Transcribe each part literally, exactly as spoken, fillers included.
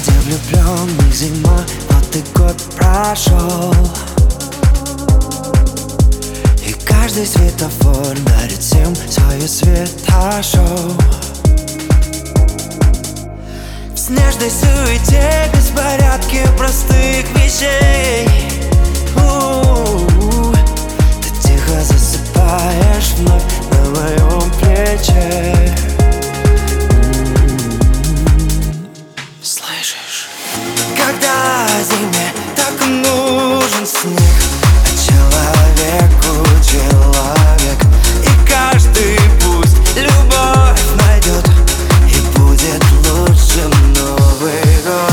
Ради влюбленных зима, вот и год прошел, и каждый светофор дарит всем свое светошоу. В снежной суете беспорядке простых вещей. У-у-у. Ты тихо засыпаешь вновь на моем плече. Слышишь? Когда зиме так нужен снег, а человеку человек, и каждый пусть любовь найдет, и будет лучше Новый год.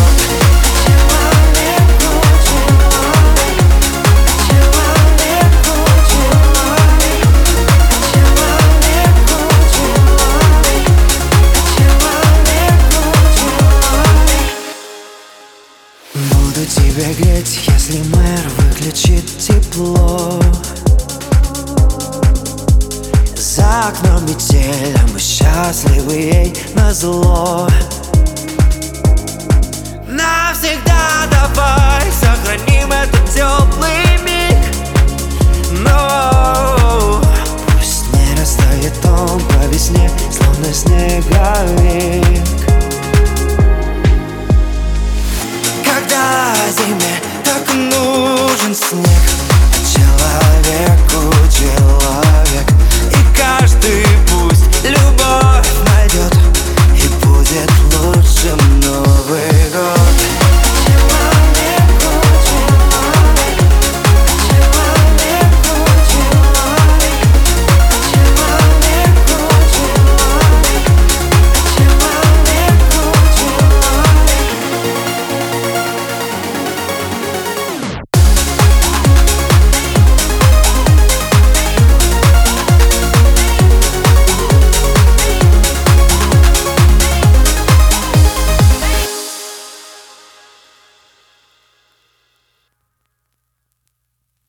Буду тебя греть, если мэр выключит тепло. За окном метель, а мы счастливы ей назло.